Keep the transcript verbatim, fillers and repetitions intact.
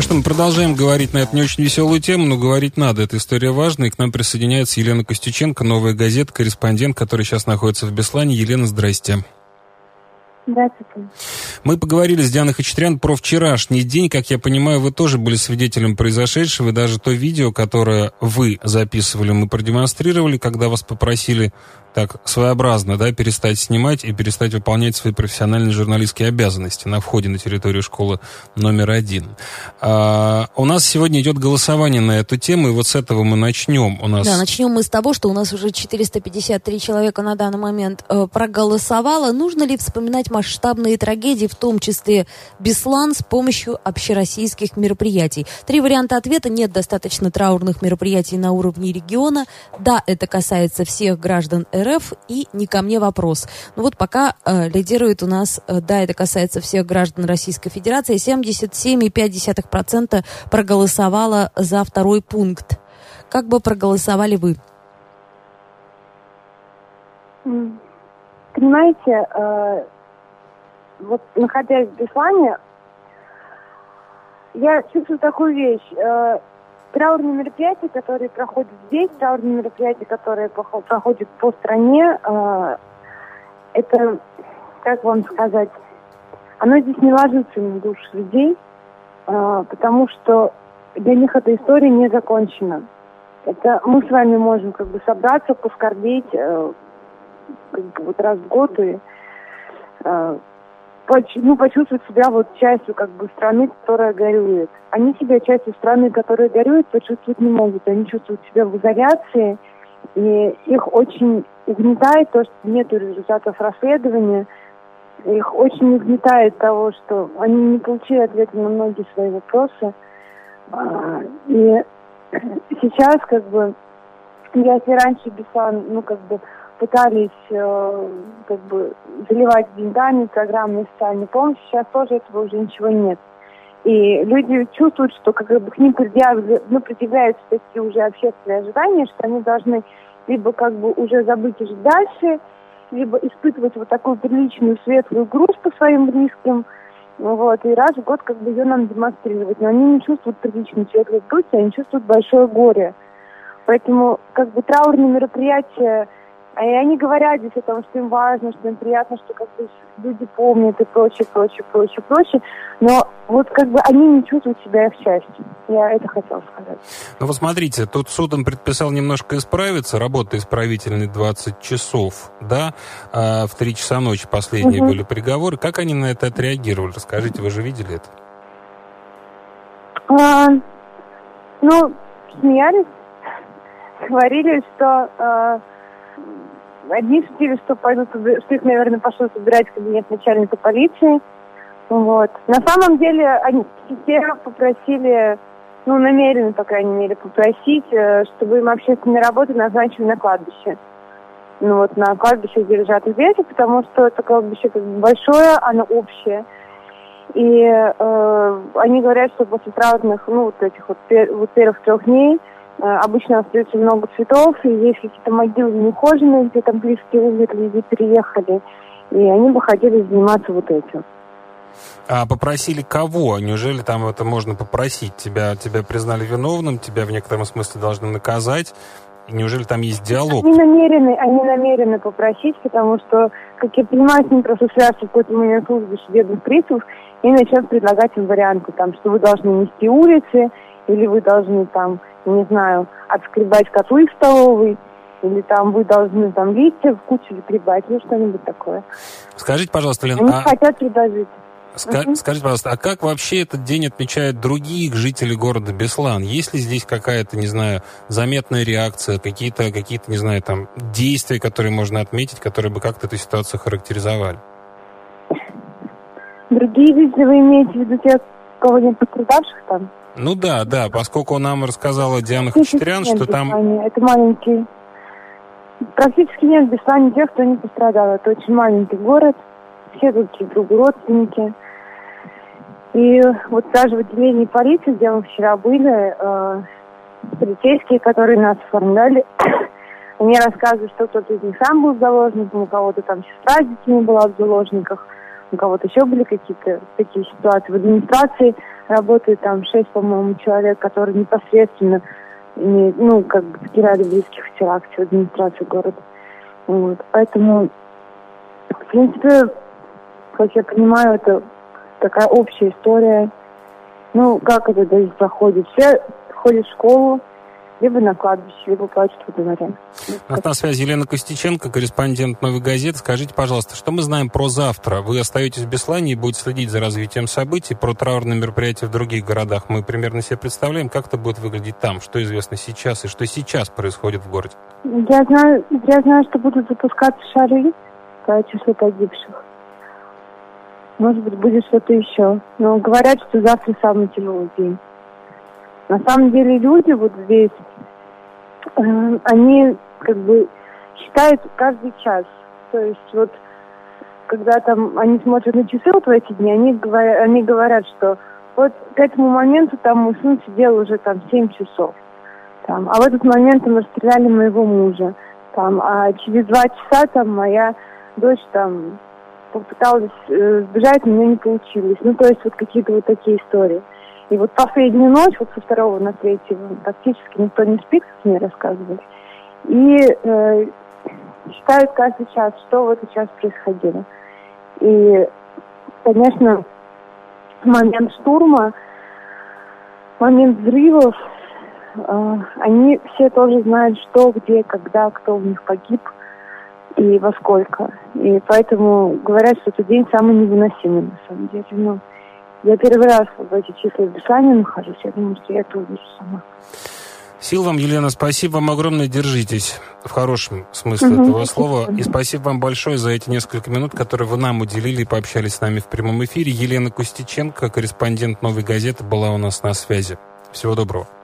что, мы продолжаем говорить на эту не очень веселую тему, но говорить надо. Эта история важна. И к нам присоединяется Елена Костюченко, «Новая газета», корреспондент, который сейчас находится в Беслане. Елена, здрасте. Здравствуйте. Мы поговорили с Дианой Хачатурян про вчерашний день. Как я понимаю, вы тоже были свидетелем произошедшего. И даже то видео, которое вы записывали, мы продемонстрировали, когда вас попросили так своеобразно, да, перестать снимать и перестать выполнять свои профессиональные журналистские обязанности на входе на территорию школы номер один. А, у нас сегодня идет голосование на эту тему, и вот с этого мы начнем. У нас... Да, начнем мы с того, что у нас уже четыреста пятьдесят три человека на данный момент э, проголосовало. Нужно ли вспоминать масштабные трагедии, в том числе Беслан, с помощью общероссийских мероприятий? Три варианта ответа. Нет достаточно траурных мероприятий на уровне региона. Да, это касается всех граждан РФ, и не ко мне вопрос. Ну вот пока э, лидирует у нас, э, да, это касается всех граждан Российской Федерации, семьдесят семь и пять десятых процента проголосовало за второй пункт. Как бы проголосовали вы? Понимаете, э, вот находясь в Беслане, я чувствую такую вещь. Э, Траурные мероприятия, которые проходят здесь, траурные мероприятия, которые проходят по стране, э, это, как вам сказать, оно здесь не ложится на душу людей, э, потому что для них эта история не закончена. Это мы с вами можем как бы собраться, поскорбеть э, как бы вот раз в год и э, ну, почувствовать себя вот частью как бы страны, которая горюет. Они себя частью страны, которая горюет, почувствовать не могут. Они чувствуют себя в изоляции, и их очень угнетает то, что нет результатов расследования. Их очень угнетает того, что они не получили ответа на многие свои вопросы. И сейчас как бы, если раньше Беслан, ну как бы, пытались э, как бы заливать деньгами программы социальной помощи, сейчас тоже этого уже ничего нет. И люди чувствуют, что как бы к ним предъявляются, ну, предъявляются такие уже общественные ожидания, что они должны либо как бы уже забыть и жить дальше, либо испытывать вот такую приличную светлую грусть по своим близким, вот, и раз в год как бы ее нам демонстрировать. Но они не чувствуют приличную светлую грусть, они чувствуют большое горе. Поэтому как бы траурные мероприятия, и они говорят здесь о том, что им важно, что им приятно, что как бы люди помнят и прочее, прочее, прочее, прочее. Но вот как бы они не чувствуют себя их частью. Я это хотела сказать. Ну вот смотрите, тут суд им предписал немножко исправиться. Работа исправительной двадцать часов, да? А в три часа ночи последние угу. были приговоры. Как они на это отреагировали? Расскажите, вы же видели это? А, ну, смеялись, говорили, что... А, одни шутили, что пойдут, что их, наверное, пошлют собирать в кабинет начальника полиции. Вот. На самом деле они все попросили, ну, намерены, по крайней мере, попросить, чтобы им общественные работы назначили на кладбище. Ну вот, на кладбище, где лежат их дети, потому что это кладбище как бы большое, оно общее. И э, они говорят, что после траурных, ну, вот этих вот, пер, вот первых трех дней обычно остается много цветов, и есть какие-то могилы неухоженные, где там близкие умерли, где переехали, и они бы хотели заниматься вот этим. А попросили кого? Неужели там это можно попросить? Тебя, тебя признали виновным, тебя в некотором смысле должны наказать? И неужели там есть диалог? Они намерены, они намерены попросить, потому что, как я понимаю, с ним просто связывается в какой-то момент службы судебных приставов и начнут предлагать им варианты, там, что вы должны нести улицы, или вы должны там, не знаю, отскребать котлы в столовой, или там вы должны там листья в кучу прибавить, ну что-нибудь такое. Скажите, пожалуйста, Лена, они а... хотят предложить. Ска- uh-huh. Скажите, пожалуйста, а как вообще этот день отмечают другие жители города Беслан? Есть ли здесь какая-то, не знаю, заметная реакция, какие-то, какие-то, не знаю, там, действия, которые можно отметить, которые бы как-то эту ситуацию характеризовали? Другие жители, вы имеете в виду тех, кого нет пострадавших там? Ну да, да, поскольку нам рассказала Диана Хачатурян, что там... Это маленький... Практически нет в Беслане тех, кто не пострадал. Это очень маленький город. Все тут друг другу родственники. И вот даже в отделении полиции, где мы вчера были, э, полицейские, которые нас оформляли, мне рассказывают, что кто-то из них сам был заложником, у кого-то там сестра с детьми была в заложниках, у кого-то еще были какие-то такие ситуации. В администрации работает там шесть, по-моему, человек, которые непосредственно имеют, ну, как бы потеряли близких в теракте в администрации города. Вот. Поэтому, в принципе, как я понимаю, это такая общая история. Ну, как это здесь проходит? Все ходят в школу, либо на кладбище, либо плачут во дворе. У нас на связи Елена Костюченко, корреспондент «Новой газеты». Скажите, пожалуйста, что мы знаем про завтра? Вы остаетесь в Беслане и будете следить за развитием событий. Про траурные мероприятия в других городах мы примерно себе представляем, как это будет выглядеть там, что известно сейчас и что сейчас происходит в городе. Я знаю, я знаю, что будут запускаться шары по числу погибших. Может быть, будет что-то еще. Но говорят, что завтра самый тяжелый день. На самом деле люди вот здесь, э, они как бы считают каждый час. То есть вот, когда там они смотрят на часы вот в эти дни, они говорят, они говорят, что вот к этому моменту там мой сын сидел уже там семь часов. Там, а в этот момент там расстреляли моего мужа. Там, а через два часа там моя дочь там попыталась э, сбежать, но у нее не получилось. Ну, то есть вот какие-то вот такие истории. И вот последнюю ночь, вот со второго на третий, практически никто не спит, как мне рассказывали. И э, считают каждый час, что в этот час происходило. И, конечно, момент штурма, момент взрывов, э, они все тоже знают, что, где, когда, кто у них погиб и во сколько. И поэтому говорят, что этот день самый невыносимый, на самом деле. Ну, я первый раз в эти числа в Беслане нахожусь. Я думаю, что я это увижу сама. Сил вам, Елена, спасибо вам огромное. Держитесь в хорошем смысле угу, этого слова. Спасибо. И спасибо вам большое за эти несколько минут, которые вы нам уделили и пообщались с нами в прямом эфире. Елена Костюченко, корреспондент «Новой газеты», была у нас на связи. Всего доброго.